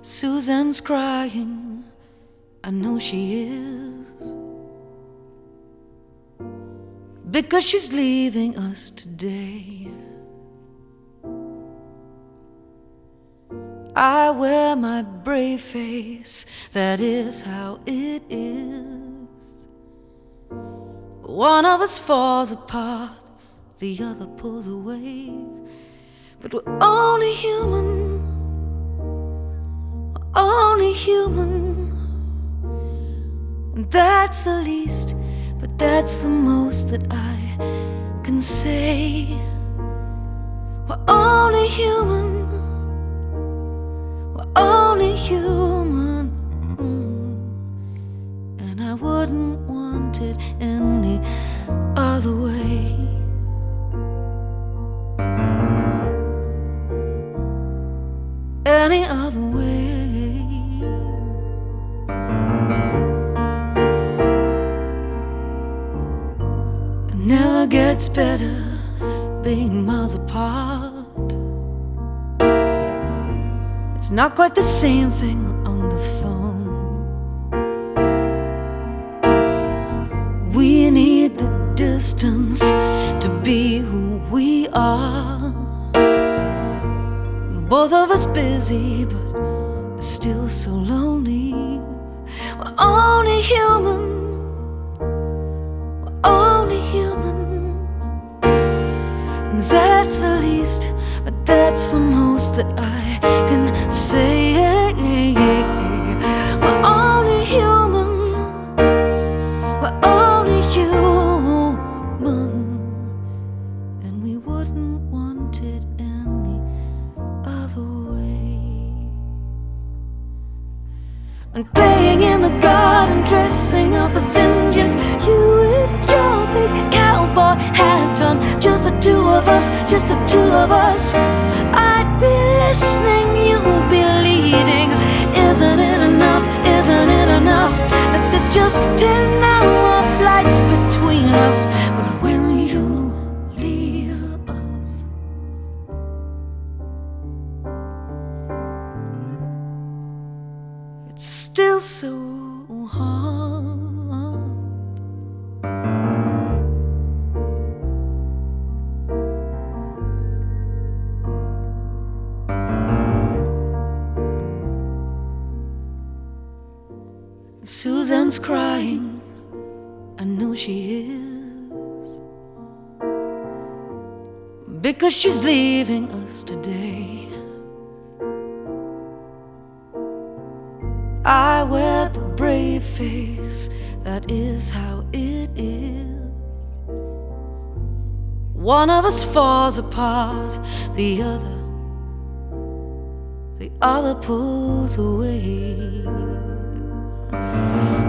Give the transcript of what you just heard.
Susan's crying, I know she is, because she's leaving us today. I wear my brave face, that is how it is. One of us falls apart, the other pulls away. But we're only human, only human. And that's the least, but that's the most that I can say. We're only human, we're only human. And I wouldn't want it any other way. Any other way. It never gets better being miles apart. It's not quite the same thing on the phone. We need the distance to be who we are. Both of us busy, but still so lonely. We're only human, we're only human. And that's the least, but that's the most that I can say. We're only human, we're only human. And we wouldn't want it any other way. And playing in the garden, dressing up as Indians, you with your big cowboy hat on, just the two of us, just the two of us. I'd be listening, you'd be leading. Isn't it enough, isn't it enough that there's just 10-hour flights between us? But when you leave us, it's still so hard. Susan's crying, I know she is, because she's leaving us today. I wear the brave face, that is how it is. One of us falls apart, the other pulls away.